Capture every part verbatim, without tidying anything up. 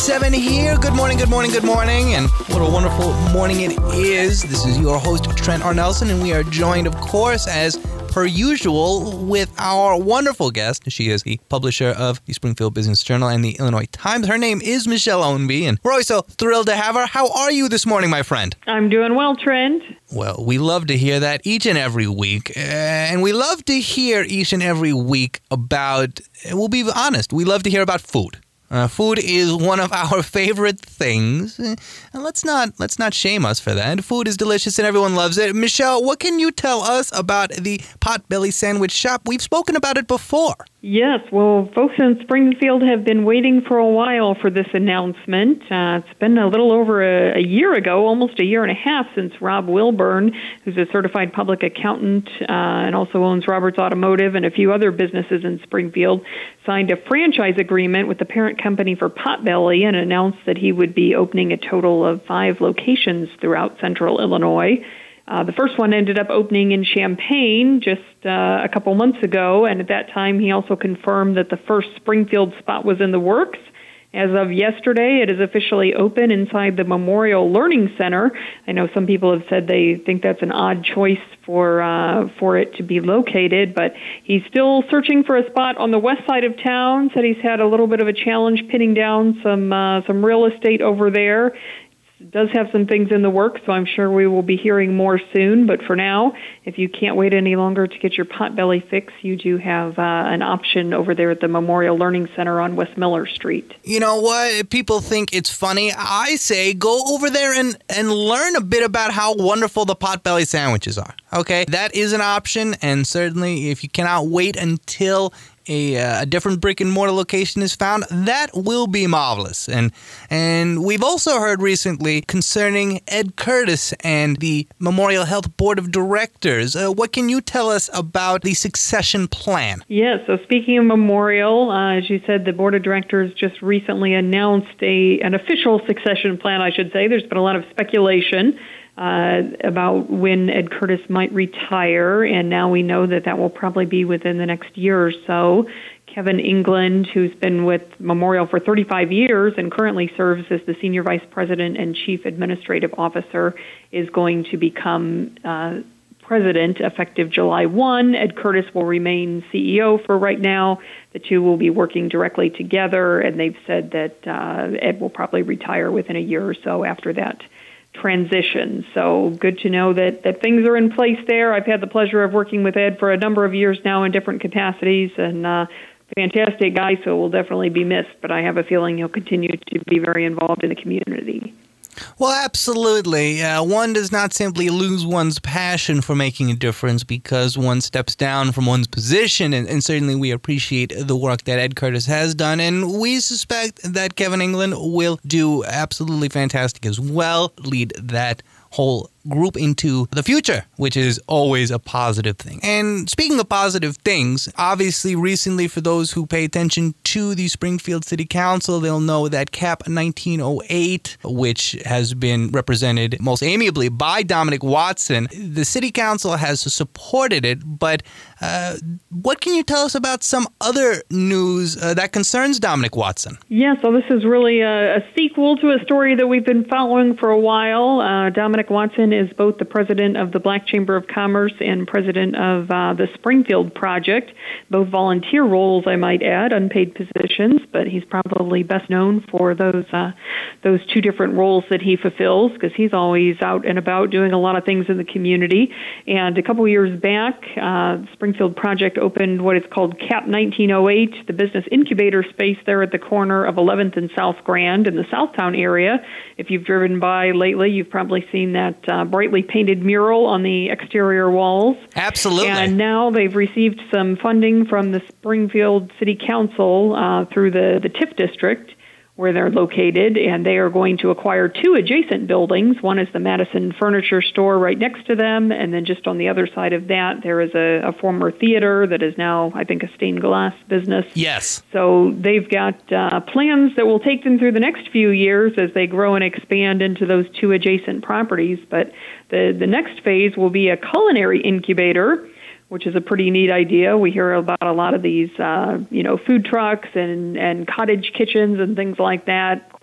seven here. Good morning, good morning, good morning. And what a wonderful morning it is. This is your host, Trent Arnelson, and we are joined, of course, as per usual, with our wonderful guest. She is the publisher of the Springfield Business Journal and the Illinois Times. Her name is Michelle Ownbey, and we're always so thrilled to have her. How are you this morning, my friend? I'm doing well, Trent. Well, we love to hear that each and every week. And we love to hear each and every week about, we'll be honest, we love to hear about food. Uh, food is one of our favorite things, and let's not let's not shame us for that. Food is delicious and everyone loves it. Michelle, what can you tell us about the Potbelly Sandwich Shop? We've spoken about it before. Yes, well, folks in Springfield have been waiting for a while for this announcement. Uh, it's been a little over a, a year ago, almost a year and a half, since Rob Wilburn, who's a certified public accountant uh, and also owns Roberts Automotive and a few other businesses in Springfield, signed a franchise agreement with the parent company for Potbelly and announced that he would be opening a total of five locations throughout central Illinois. Uh, the first one ended up opening in Champaign just uh, a couple months ago, and at that time he also confirmed that the first Springfield spot was in the works. As of yesterday, it is officially open inside the Memorial Learning Center. I know some people have said they think that's an odd choice for uh, for it to be located, but he's still searching for a spot on the west side of town. Said he's had a little bit of a challenge pinning down some uh, some real estate over there. Does have some things in the works, so I'm sure we will be hearing more soon. But for now, if you can't wait any longer to get your Potbelly fix, you do have uh, an option over there at the Memorial Learning Center on West Miller Street. You know what? People think it's funny. I say go over there and, and learn a bit about how wonderful the Potbelly sandwiches are. Okay? That is an option, and certainly if you cannot wait until A, uh, a different brick and mortar location is found, that will be marvelous. And and we've also heard recently concerning Ed Curtis and the Memorial Health Board of Directors. Uh, what can you tell us about the succession plan? Yes, so speaking of Memorial, uh, as you said, the Board of Directors just recently announced a an official succession plan, I should say. There's been a lot of speculation Uh, about when Ed Curtis might retire, and now we know that that will probably be within the next year or so. Kevin England, who's been with Memorial for thirty-five years and currently serves as the Senior Vice President and Chief Administrative Officer, is going to become uh, President effective July first. Ed Curtis will remain C E O for right now. The two will be working directly together, and they've said that uh, Ed will probably retire within a year or so after that transition. So good to know that, that things are in place there. I've had the pleasure of working with Ed for a number of years now in different capacities, and uh, fantastic guy, so will definitely be missed, but I have a feeling he'll continue to be very involved in the community. Well, absolutely. Uh, one does not simply lose one's passion for making a difference because one steps down from one's position, and, and certainly we appreciate the work that Ed Curtis has done, and we suspect that Kevin England will do absolutely fantastic as well, lead that whole group into the future, which is always a positive thing. And speaking of positive things, obviously recently for those who pay attention to the Springfield City Council, they'll know that CAP nineteen oh eight, which has been represented most amiably by Dominic Watson, the City Council has supported it, but uh, what can you tell us about some other news uh, that concerns Dominic Watson? Yeah, so this is really a, a sequel to a story that we've been following for a while. Uh, Dominic Watson is both the president of the Black Chamber of Commerce and president of uh, the Springfield Project, both volunteer roles, I might add, unpaid positions, but he's probably best known for those uh, those two different roles that he fulfills because he's always out and about doing a lot of things in the community. And a couple years back, uh, the Springfield Project opened what is called CAP nineteen oh eight, the business incubator space there at the corner of eleventh and South Grand in the Southtown area. If you've driven by lately, you've probably seen that uh, brightly painted mural on the exterior walls. Absolutely. And now they've received some funding from the Springfield City Council uh, through the, the TIF district where they're located, and they are going to acquire two adjacent buildings. One is the Madison Furniture Store right next to them, and then just on the other side of that, there is a, a former theater that is now, I think, a stained glass business. Yes. So they've got uh, plans that will take them through the next few years as they grow and expand into those two adjacent properties. But the, the next phase will be a culinary incubator, which is a pretty neat idea. We hear about a lot of these, uh, you know, food trucks and, and cottage kitchens and things like that. Of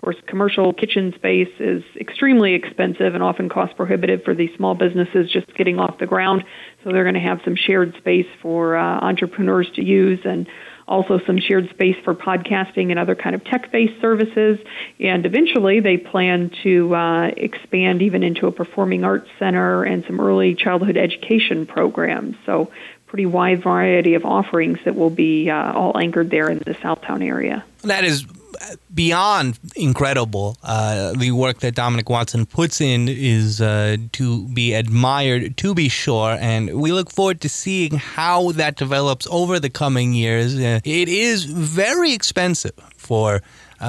Of course, commercial kitchen space is extremely expensive and often cost prohibitive for these small businesses just getting off the ground. So they're going to have some shared space for uh, entrepreneurs to use, and also some shared space for podcasting and other kind of tech-based services. And eventually they plan to uh, expand even into a performing arts center and some early childhood education programs. So pretty wide variety of offerings that will be uh, all anchored there in the Southtown area. That is beyond incredible. Uh, the work that Dominic Watson puts in is uh, to be admired, to be sure, and we look forward to seeing how that develops over the coming years. Uh, it is very expensive for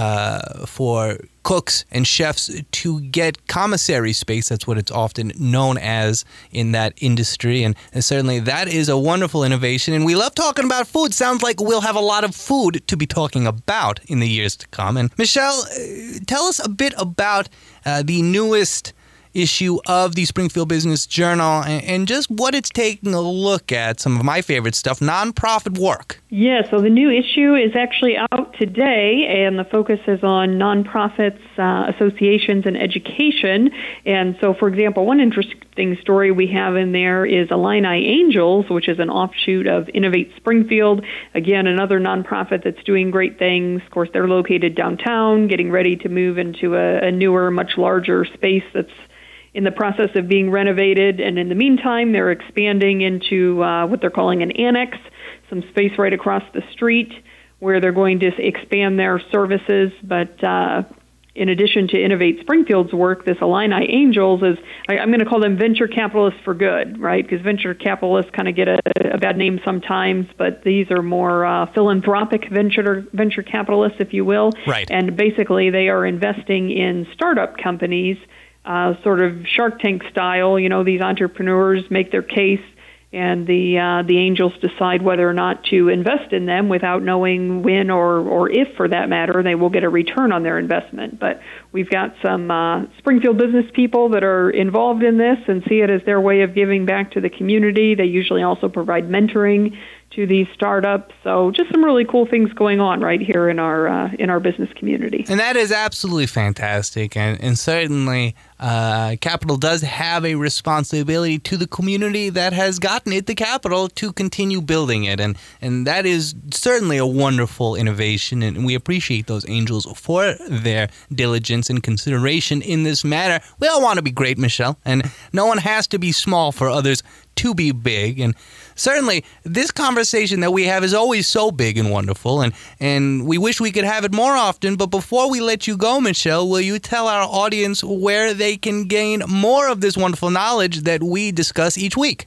uh, for cooks and chefs to get commissary space. That's what it's often known as in that industry, and, and certainly that is a wonderful innovation, and we love talking about food. Sounds like we'll have a lot of food to be talking about in the years to come. And Michelle, uh, tell us a bit about uh, the newest issue of the Springfield Business Journal and, and just what it's taking a look at, some of my favorite stuff, nonprofit work. Yeah, so the new issue is actually out today, and the focus is on nonprofits, uh, associations, and education. And so, for example, one interesting story we have in there is Illini Angels, which is an offshoot of Innovate Springfield. Again, another nonprofit that's doing great things. Of course, they're located downtown, getting ready to move into a, a newer, much larger space that's in the process of being renovated, and in the meantime, they're expanding into uh, what they're calling an annex, some space right across the street where they're going to expand their services. But uh, in addition to Innovate Springfield's work, this Illini Angels is, I, I'm going to call them venture capitalists for good, right? Because venture capitalists kind of get a, a bad name sometimes, but these are more uh, philanthropic venture venture capitalists, if you will. Right. And basically, they are investing in startup companies, Uh, sort of Shark Tank style. You know, these entrepreneurs make their case, and the uh, the angels decide whether or not to invest in them without knowing when or, or if, for that matter, they will get a return on their investment. But we've got some uh, Springfield business people that are involved in this and see it as their way of giving back to the community. They usually also provide mentoring to these startups. So just some really cool things going on right here in our uh, in our business community. And that is absolutely fantastic. And, and certainly uh, Capital does have a responsibility to the community that has gotten it the capital to continue building it. And, and that is certainly a wonderful innovation. And we appreciate those angels for their diligence and consideration in this matter. We all want to be great, Michelle. And no one has to be small for others to be big. And certainly this conversation that we have is always so big and wonderful, and, and we wish we could have it more often. But before we let you go, Michelle, will you tell our audience where they can gain more of this wonderful knowledge that we discuss each week?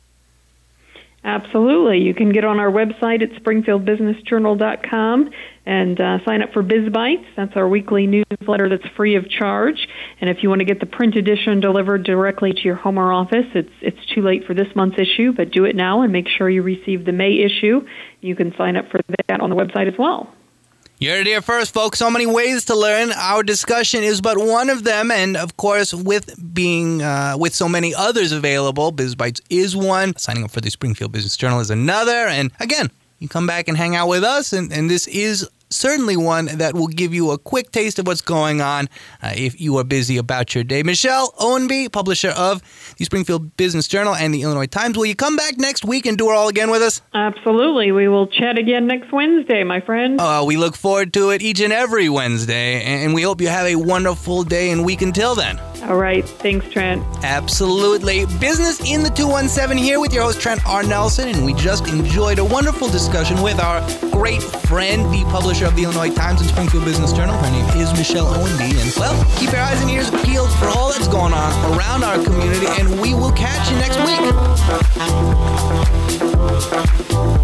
Absolutely. You can get on our website at springfield business journal dot com and uh, sign up for BizBytes. That's our weekly newsletter that's free of charge. And if you want to get the print edition delivered directly to your home or office, it's it's too late for this month's issue, but do it now and make sure you receive the May issue. You can sign up for that on the website as well. You heard it here first, folks. So many ways to learn. Our discussion is but one of them, and of course, with being uh, with so many others available, BizBytes is one. Signing up for the Springfield Business Journal is another. And again, you come back and hang out with us, and, and this is certainly one that will give you a quick taste of what's going on uh, if you are busy about your day. Michelle Ownby, publisher of the Springfield Business Journal and the Illinois Times. Will you come back next week and do it all again with us? Absolutely. We will chat again next Wednesday, my friend. Uh, we look forward to it each and every Wednesday, and we hope you have a wonderful day and week until then. All right. Thanks, Trent. Absolutely. Business in the two one seven here with your host, Trent R. Nelson, and we just enjoyed a wonderful discussion with our great friend, the publisher of the Illinois Times and Springfield Business Journal. Her name is Michelle Ownby, and, well, keep your eyes and ears peeled for all that's going on around our community, and we will catch you next week.